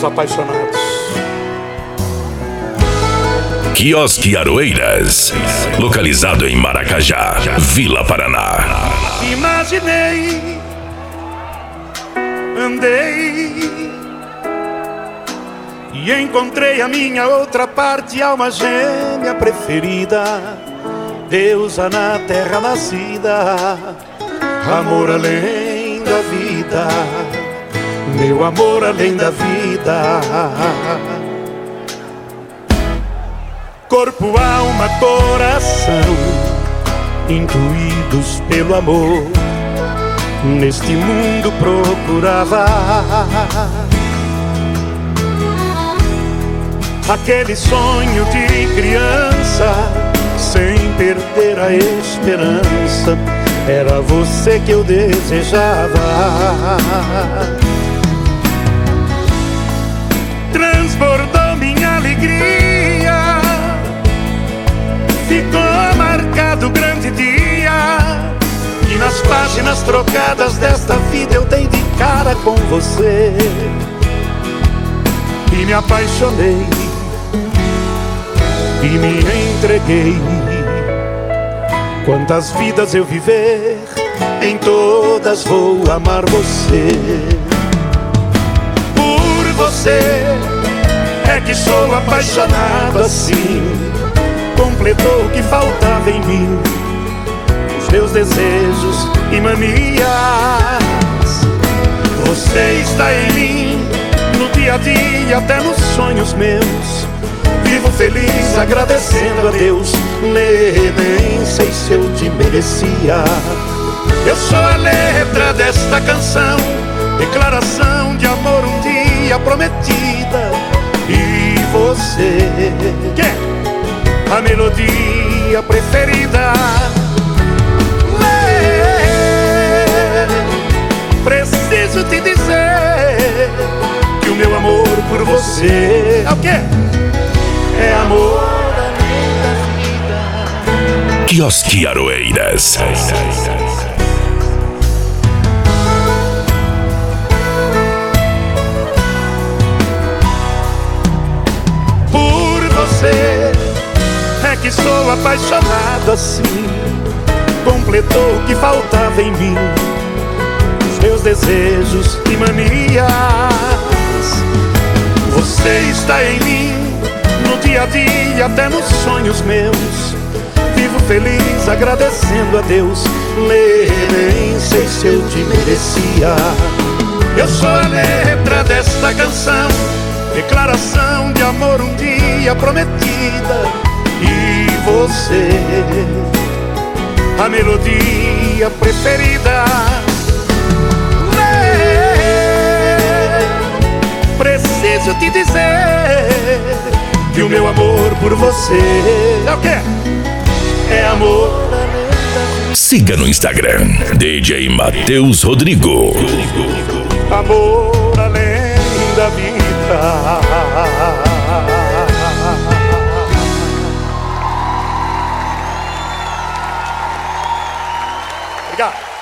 os apaixonados. Quiosque Aroeiras, localizado em Maracajá, Vila Paraná. Imaginei, andei e encontrei a minha outra parte, alma gêmea preferida, deusa na terra nascida, amor além da vida, meu amor além da vida. Corpo, alma, coração, intuídos pelo amor, neste mundo procurava aquele sonho de criança, sem perder a esperança. Era você que eu desejava. Transbordou minha alegria, ficou marcado o grande dia, e nas páginas trocadas desta vida eu dei de cara com você e me apaixonei e me entreguei. Quantas vidas eu viver, em todas vou amar você. Por você é que sou apaixonado assim. Completou o que faltava em mim, os meus desejos e manias. Você está em mim, no dia a dia, até nos sonhos meus. Vivo feliz agradecendo a Deus, nem sei se eu te merecia. Eu sou a letra desta canção, declaração de amor um dia prometida. E você, a melodia preferida. Preciso te dizer que o meu amor por você é o quê? É amor além da vida. Quiosque Aroeiras. Por você é que sou apaixonado assim. Completou o que faltava em mim, os meus desejos e manias. Você está em mim, no dia a dia, até nos sonhos meus. Vivo feliz agradecendo a Deus, nem sei se eu te merecia. Eu sou a letra desta canção, declaração de amor um dia prometida. E você, a melodia preferida. Preciso te dizer que o meu amor por você é o quê? É amor além da vida. Siga no Instagram, DJ Matheus Rodrigo. Amor além da vida. Obrigado.